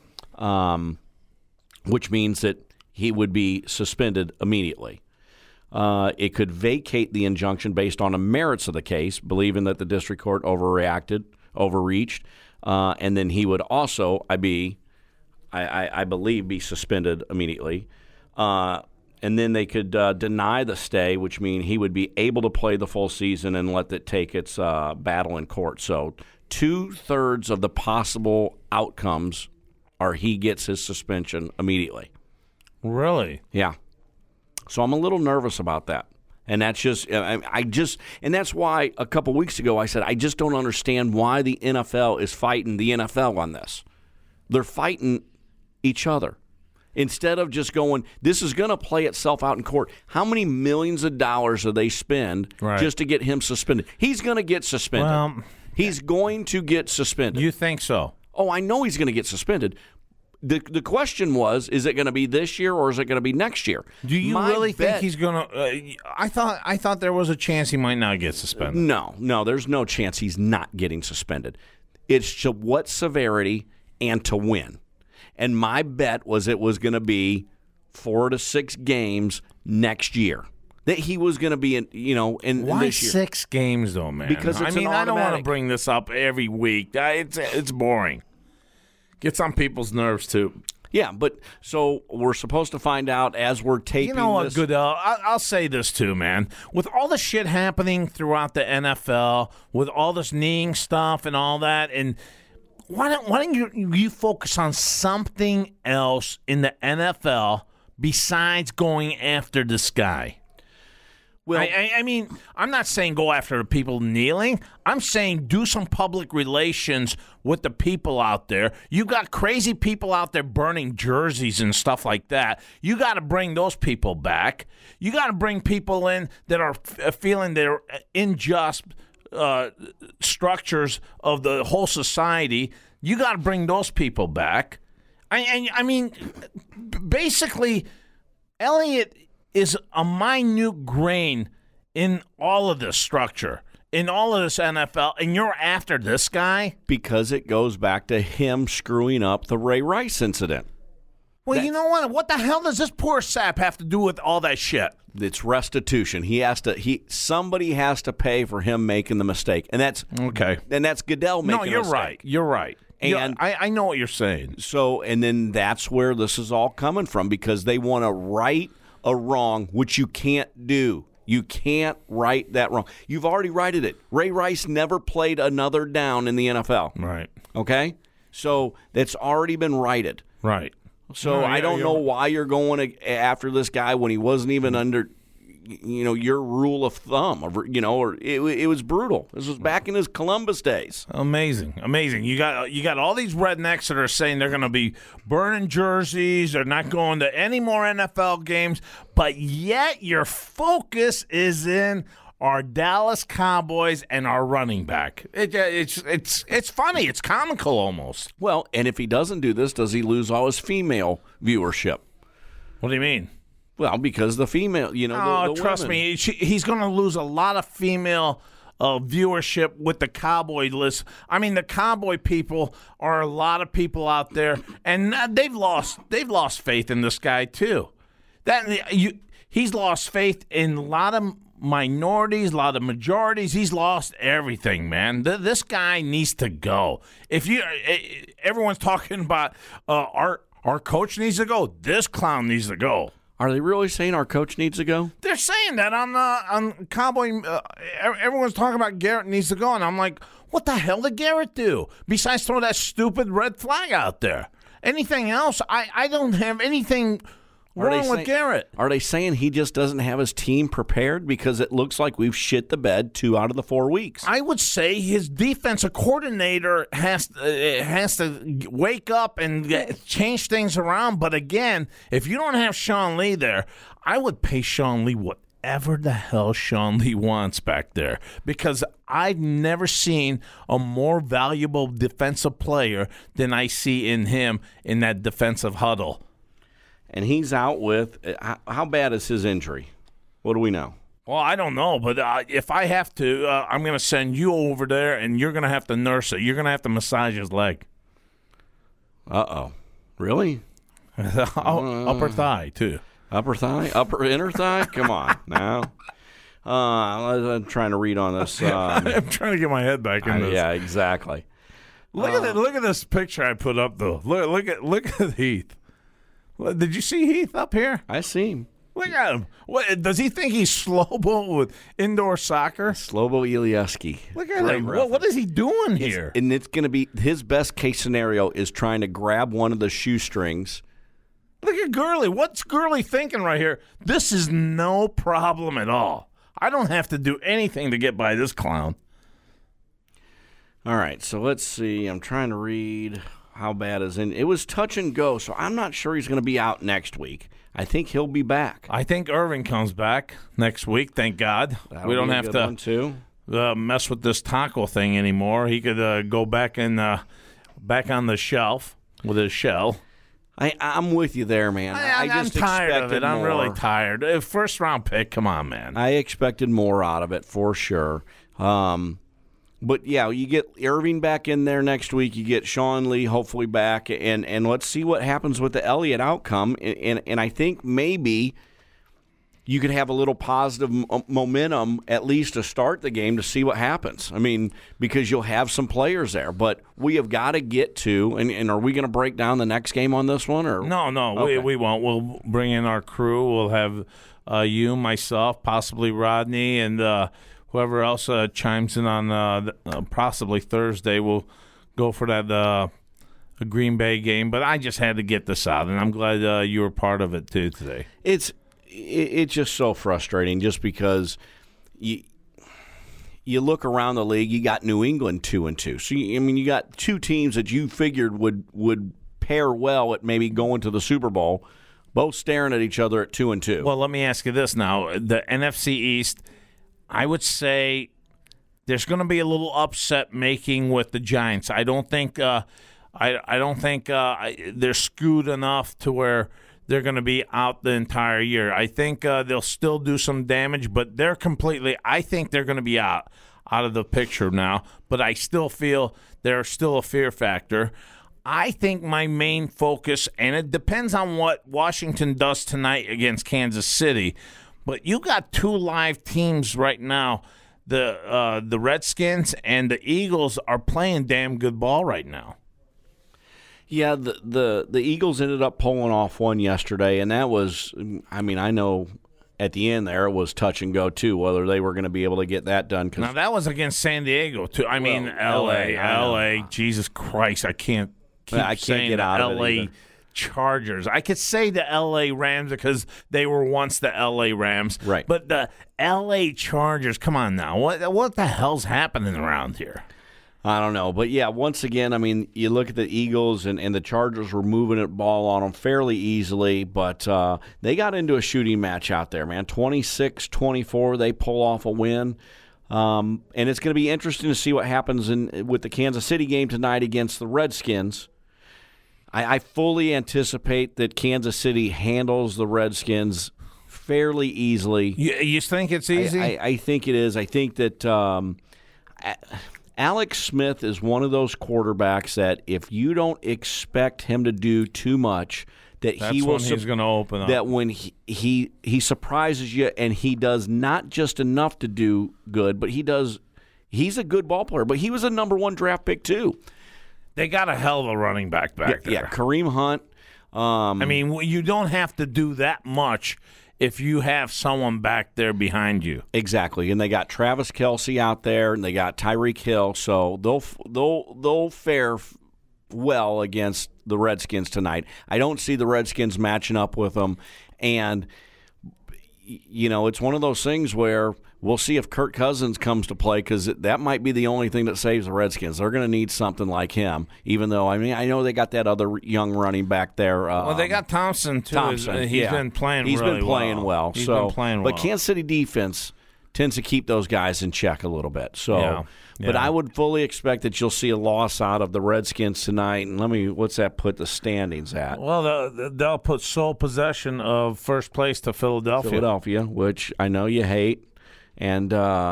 Speaker 3: which means that he would be suspended immediately. It could vacate the injunction based on the merits of the case, believing that the district court overreached. And then he would also, I believe, be suspended immediately. And then they could deny the stay, which means he would be able to play the full season and let it take its battle in court. So 2/3 of the possible outcomes are he gets his suspension immediately.
Speaker 2: Really?
Speaker 3: Yeah. So I'm a little nervous about that. And that's and that's why a couple weeks ago I said I just don't understand why the NFL is fighting the NFL on this. They're fighting each other instead of just going, this is going to play itself out in court. How many millions of dollars do they spend just to get him suspended? He's going to get suspended.
Speaker 2: Well,
Speaker 3: he's going to get suspended.
Speaker 2: You think so?
Speaker 3: Oh, I know he's going to get suspended. The question was, is it going to be this year or is it going to be next year?
Speaker 2: Do you really think he's going to I thought there was a chance he might not get suspended.
Speaker 3: No, there's no chance he's not getting suspended. It's to what severity and to when. And my bet was it was going to be 4 to 6 games next year. That he was going to be in
Speaker 2: Why
Speaker 3: this year.
Speaker 2: 6 games though, man?
Speaker 3: Because it's
Speaker 2: I don't want to
Speaker 3: automatic.
Speaker 2: bring this up every week. It's boring. Gets on people's nerves too.
Speaker 3: Yeah, but so we're supposed to find out as we're taping.
Speaker 2: You know what,
Speaker 3: this.
Speaker 2: Goodell? I'll say this too, man. With all the shit happening throughout the NFL, with all this kneeing stuff and all that, and why don't you focus on something else in the NFL besides going after this guy?
Speaker 3: Well,
Speaker 2: I mean, I'm not saying go after the people kneeling. I'm saying do some public relations with the people out there. You got crazy people out there burning jerseys and stuff like that. You got to bring those people back. You got to bring people in that are feeling they're unjust structures of the whole society. You got to bring those people back. I mean, basically, Elliott is a minute grain in all of this structure, in all of this NFL, and you're after this guy?
Speaker 3: Because it goes back to him screwing up the Ray Rice incident.
Speaker 2: Well, you know what? What the hell does this poor sap have to do with all that shit?
Speaker 3: It's restitution. Somebody has to pay for him making the mistake. And that's
Speaker 2: okay.
Speaker 3: And that's Goodell making
Speaker 2: No, you're
Speaker 3: a mistake.
Speaker 2: right. You're right. And I know what you're saying.
Speaker 3: So, and then that's where this is all coming from, because they want to right a wrong, which you can't do. You can't right that wrong. You've already righted it. Ray Rice never played another down in the NFL.
Speaker 2: Right.
Speaker 3: Okay? So that's already been righted.
Speaker 2: Right.
Speaker 3: So I don't know why you're going after this guy when he wasn't even under, your rule of thumb. Or it was brutal. This was back in his Columbus days.
Speaker 2: Amazing. You got all these rednecks that are saying they're going to be burning jerseys. They're not going to any more NFL games. But yet your focus is in our Dallas Cowboys and our running back. It's funny. It's comical almost.
Speaker 3: Well, and if he doesn't do this, does he lose all his female viewership?
Speaker 2: What do you mean?
Speaker 3: Well, because the female, the
Speaker 2: trust
Speaker 3: women.
Speaker 2: me, he's going to lose a lot of female viewership with the Cowboy list. I mean, the Cowboy people are a lot of people out there, and they've lost faith in this guy too. He's lost faith in a lot of minorities, a lot of majorities. He's lost everything, man. This guy needs to go. Everyone's talking about our coach needs to go. This clown needs to go.
Speaker 3: Are they really saying our coach needs to go?
Speaker 2: They're saying that on Cowboy. Everyone's talking about Garrett needs to go, and I'm like, what the hell did Garrett do besides throw that stupid red flag out there? Anything else? I don't have anything wrong with Garrett.
Speaker 3: Are they saying he just doesn't have his team prepared because it looks like we've shit the bed 2 out of the 4 weeks?
Speaker 2: I would say his defensive coordinator has to wake up and change things around. But again, if you don't have Sean Lee there, I would pay Sean Lee whatever the hell Sean Lee wants back there, because I've never seen a more valuable defensive player than I see in him in that defensive huddle.
Speaker 3: And he's out with – how bad is his injury? What do we know?
Speaker 2: Well, I don't know, but if I have to, I'm going to send you over there, and you're going to have to nurse it. You're going to have to massage his leg.
Speaker 3: Uh-oh. Really?
Speaker 2: Upper thigh, too.
Speaker 3: Upper thigh? Inner thigh? Come on now. I'm trying to read on this.
Speaker 2: I'm trying to get my head back in this.
Speaker 3: Yeah, exactly.
Speaker 2: Look at this picture I put up, though. Look at Heath. Did you see Heath up here?
Speaker 3: I see him.
Speaker 2: Look at him. What, does he think he's Slobo with indoor soccer?
Speaker 3: Slobo Ilieski.
Speaker 2: Look at him. What is he doing here?
Speaker 3: And it's going to be his best case scenario is trying to grab one of the shoestrings.
Speaker 2: Look at Gurley. What's Gurley thinking right here? This is no problem at all. I don't have to do anything to get by this clown.
Speaker 3: All right, so let's see. I'm trying to read how bad is in. It was touch and go, so I'm not sure he's going to be out next week. I think he'll be back.
Speaker 2: I think Irving comes back next week, thank God.
Speaker 3: That'll
Speaker 2: we don't
Speaker 3: be a
Speaker 2: have
Speaker 3: good one, too.
Speaker 2: to mess with this taco thing anymore. He could go back back on the shelf with his shell.
Speaker 3: I'm with you there, man.
Speaker 2: I'm tired of it. I'm really tired. First round pick, come on, man.
Speaker 3: I expected more out of it for sure. But, yeah, you get Irving back in there next week. You get Sean Lee hopefully back, and let's see what happens with the Elliott outcome. And I think maybe you could have a little positive momentum at least to start the game to see what happens. I mean, because you'll have some players there. But we have got to get to, and are we going to break down the next game on this one? Or
Speaker 2: No,
Speaker 3: okay.
Speaker 2: we won't. We'll bring in our crew. We'll have you, myself, possibly Rodney, and whoever else chimes in on possibly Thursday. We'll go for that Green Bay game. But I just had to get this out, and I'm glad you were part of it, too, today.
Speaker 3: it's just so frustrating just because you look around the league, you got New England 2-2. So, you got two teams that you figured would pair well at maybe going to the Super Bowl, both staring at each other at 2-2.
Speaker 2: Well, let me ask you this now. The NFC East, I would say there's going to be a little upset making with the Giants. I don't think they're skewed enough to where they're going to be out the entire year. I think they'll still do some damage, but I think they're going to be out of the picture now. But I still feel there's still a fear factor. I think my main focus, and it depends on what Washington does tonight against Kansas City, but you got two live teams right now. The Redskins and the Eagles are playing damn good ball right now.
Speaker 3: Yeah, the Eagles ended up pulling off one yesterday, and that was, I know at the end there it was touch and go too, whether they were going to be able to get that done.
Speaker 2: Now that was against San Diego too. L.A. Jesus Christ, I can't
Speaker 3: get out of it
Speaker 2: L.A. Chargers. I could say the L.A. Rams because they were once the L.A. Rams,
Speaker 3: right?
Speaker 2: But the L.A. Chargers, come on now, what the hell's happening around here?
Speaker 3: I don't know. But, yeah, once again, you look at the Eagles and the Chargers were moving the ball on them fairly easily, but they got into a shooting match out there, man. 26-24, they pull off a win. And it's going to be interesting to see what happens with the Kansas City game tonight against the Redskins. I fully anticipate that Kansas City handles the Redskins fairly easily.
Speaker 2: You think it's easy?
Speaker 3: I think it is. I think that Alex Smith is one of those quarterbacks that if you don't expect him to do too much, he's
Speaker 2: going to open up.
Speaker 3: That when he surprises you and he does not just enough to do good, but he's a good ball player. But he was a number 1 draft pick too.
Speaker 2: They got a hell of a running back there.
Speaker 3: Yeah, Kareem Hunt.
Speaker 2: You don't have to do that much if you have someone back there behind you.
Speaker 3: Exactly, and they got Travis Kelce out there, and they got Tyreek Hill, so they'll fare well against the Redskins tonight. I don't see the Redskins matching up with them, and it's one of those things where we'll see if Kirk Cousins comes to play because that might be the only thing that saves the Redskins. They're going to need something like him, even though, I know they got that other young running back there.
Speaker 2: Well, they got Thompson, too. He's been playing
Speaker 3: He's been playing well.
Speaker 2: He's been playing well.
Speaker 3: But Kansas City defense tends to keep those guys in check a little bit. So,
Speaker 2: yeah.
Speaker 3: But I would fully expect that you'll see a loss out of the Redskins tonight. And what's that put the standings at?
Speaker 2: Well, they'll put sole possession of first place to Philadelphia.
Speaker 3: Which I know you hate. And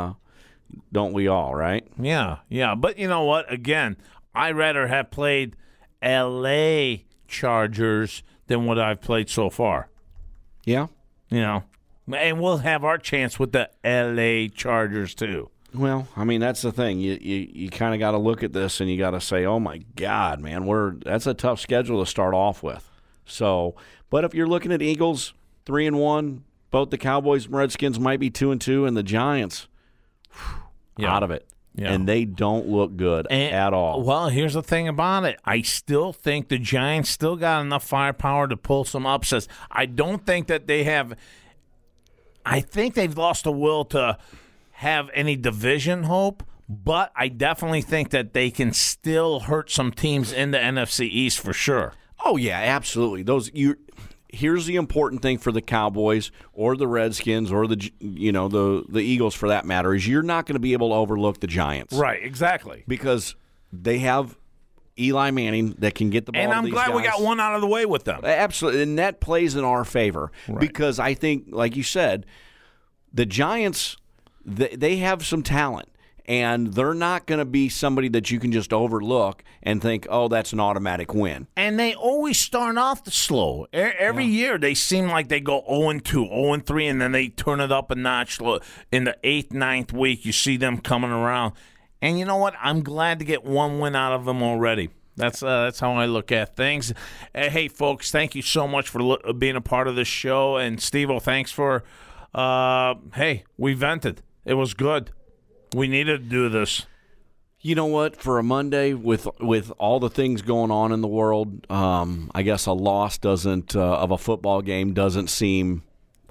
Speaker 3: don't we all, right?
Speaker 2: Yeah. But you know what? Again, I'd rather have played L.A. Chargers than what I've played so far.
Speaker 3: Yeah.
Speaker 2: And we'll have our chance with the L.A. Chargers, too.
Speaker 3: Well, that's the thing. You kind of got to look at this and you got to say, oh, my God, man, that's a tough schedule to start off with. So, but if you're looking at Eagles, 3-1, both the Cowboys and Redskins might be 2-2, and the Giants out of it. Yeah. And they don't look good at all.
Speaker 2: Well, here's the thing about it. I still think the Giants still got enough firepower to pull some upsets. I don't think that they have – I think they've lost the will to have any division hope, but I definitely think that they can still hurt some teams in the NFC East for sure.
Speaker 3: Oh, yeah, absolutely. Here's the important thing for the Cowboys or the Redskins or the Eagles for that matter is you're not going to be able to overlook the Giants.
Speaker 2: Right, exactly.
Speaker 3: Because they have Eli Manning that can get the ball
Speaker 2: and
Speaker 3: to
Speaker 2: I'm
Speaker 3: these
Speaker 2: glad
Speaker 3: guys.
Speaker 2: We got one out of the way with them.
Speaker 3: Absolutely, and that plays in our favor because I think, like you said, the Giants, they have some talent. And they're not going to be somebody that you can just overlook and think, oh, that's an automatic win.
Speaker 2: And they always start off slow. Every year they seem like they go 0-2, 0-3, and then they turn it up a notch. In the 8th, 9th week, you see them coming around. And you know what? I'm glad to get one win out of them already. That's how I look at things. Hey, folks, thank you so much for being a part of this show. And, Steve-O, thanks for, we vented. It was good. We needed to do this.
Speaker 3: You know what? For a Monday, with all the things going on in the world, I guess a loss of a football game doesn't seem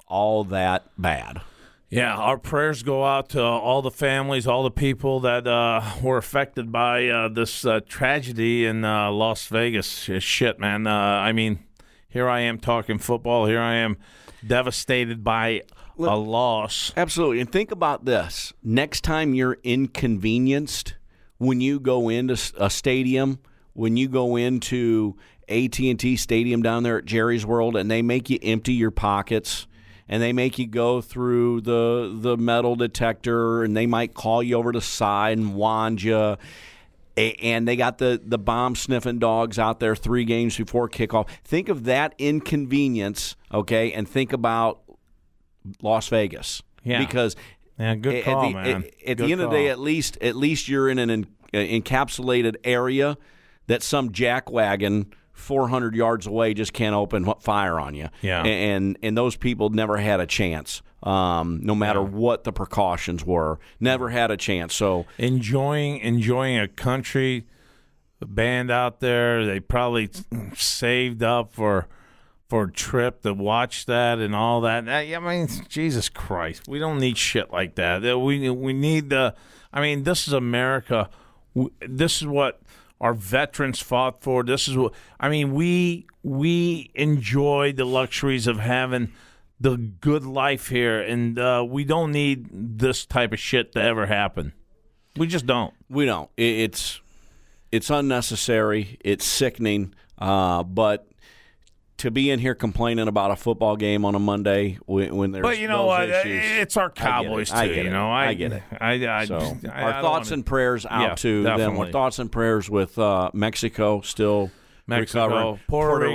Speaker 3: all that bad.
Speaker 2: Yeah, our prayers go out to all the families, all the people that were affected by this tragedy in Las Vegas. Shit, man. I mean, here I am talking football. Here I am devastated by a loss.
Speaker 3: Absolutely. And think about this. Next time you're inconvenienced when you go into a stadium, when you go into AT&T Stadium down there at Jerry's World, and they make you empty your pockets, and they make you go through the metal detector, and they might call you over to the side and wand you, and they got the bomb-sniffing dogs out there 3 games before kickoff. Think of that inconvenience, okay, and think about Las Vegas.
Speaker 2: Yeah.
Speaker 3: Because
Speaker 2: good call, man.
Speaker 3: At the end of the day, at least you're in an encapsulated area that some jackwagon 400 yards away just can't open fire on you.
Speaker 2: Yeah.
Speaker 3: And those people never had a chance, no matter what the precautions were. Never had a chance. So
Speaker 2: enjoying a country band out there, they probably saved up for a trip to watch that and all that. I mean, Jesus Christ, we don't need shit like that. We need this is America. This is what our veterans fought for. This is what we enjoy the luxuries of having the good life here, and we don't need this type of shit to ever happen. We just don't.
Speaker 3: We don't. It's unnecessary. It's sickening. But to be in here complaining about a football game on a Monday when there's
Speaker 2: but you know what? It's our Cowboys too.
Speaker 3: I get it. Our thoughts and prayers out to them. Our thoughts and prayers with Mexico still recovering.
Speaker 2: Puerto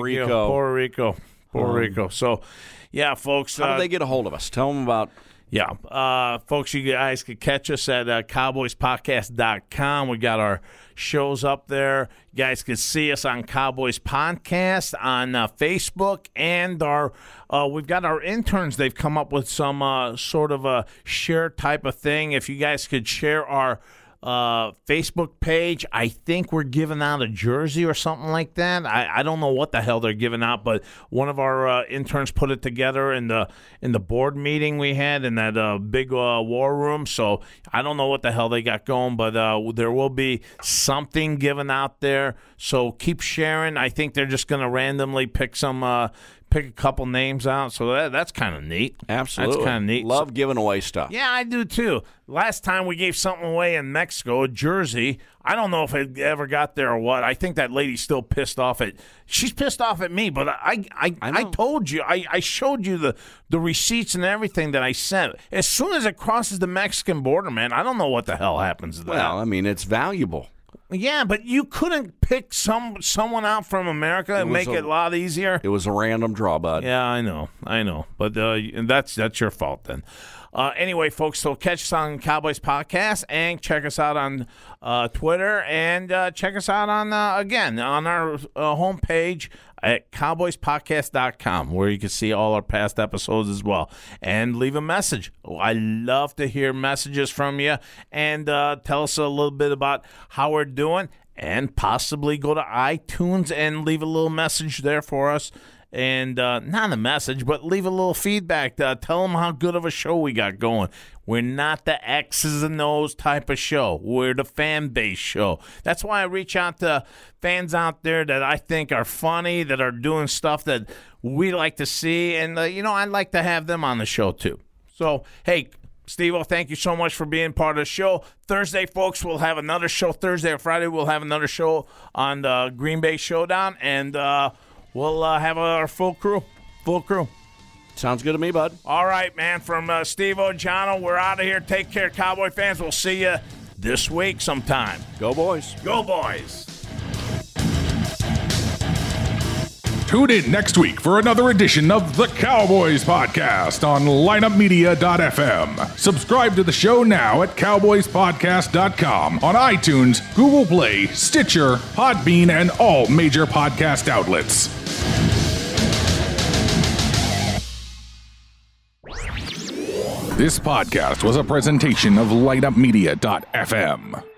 Speaker 2: Rico. So, yeah, folks.
Speaker 3: How do they get a hold of us? Tell them about.
Speaker 2: Yeah, folks, you guys can catch us at CowboysPodcast.com. We got our shows up there. You guys can see us on Cowboys Podcast on Facebook, and we've got our interns. They've come up with some sort of a share type of thing. If you guys could share our Facebook page, I think we're giving out a jersey or something like that. I don't know what the hell they're giving out, but one of our interns put it together in the board meeting we had in that big war room. So I don't know what the hell they got going, but there will be something given out there. So keep sharing. I think they're just going to randomly pick a couple names out, so that's kind of neat.
Speaker 3: Absolutely.
Speaker 2: That's kind of neat.
Speaker 3: Love giving away stuff.
Speaker 2: Yeah, I do too. Last time we gave something away in Mexico, a jersey. I don't know if it ever got there or what. I think that lady's still pissed off she's pissed off at me, but I told you, I showed you the receipts and everything that I sent. As soon as it crosses the Mexican border, man, I don't know what the hell happens to that.
Speaker 3: Well, I mean, it's valuable.
Speaker 2: Yeah, but you couldn't pick someone out from America and make it a lot easier.
Speaker 3: It was a random draw, bud.
Speaker 2: Yeah, I know. But that's your fault then. Anyway, folks, so catch us on Cowboys Podcast and check us out on Twitter and check us out on our homepage at cowboyspodcast.com, where you can see all our past episodes as well. And leave a message. I love to hear messages from you, and tell us a little bit about how we're doing, and possibly go to iTunes and leave a little message there for us. And not a message, but leave a little feedback. Tell them how good of a show we got going. We're not the X's and O's type of show. We're the fan base show. That's why I reach out to fans out there that I think are funny, that are doing stuff that we like to see. And, I'd like to have them on the show, too. So, hey, Steve-O, thank you so much for being part of the show. Thursday, folks, we'll have another show. Thursday or Friday, we'll have another show on the Green Bay Showdown. And we'll have our full crew.
Speaker 3: Sounds good to me, bud.
Speaker 2: All right, man. From Steve-O, Jono, we're out of here. Take care, Cowboy fans. We'll see you this week sometime.
Speaker 3: Go, boys.
Speaker 2: Go, boys.
Speaker 1: Tune in next week for another edition of the Cowboys Podcast on lineupmedia.fm. Subscribe to the show now at cowboyspodcast.com on iTunes, Google Play, Stitcher, Podbean, and all major podcast outlets. This podcast was a presentation of lineupmedia.fm.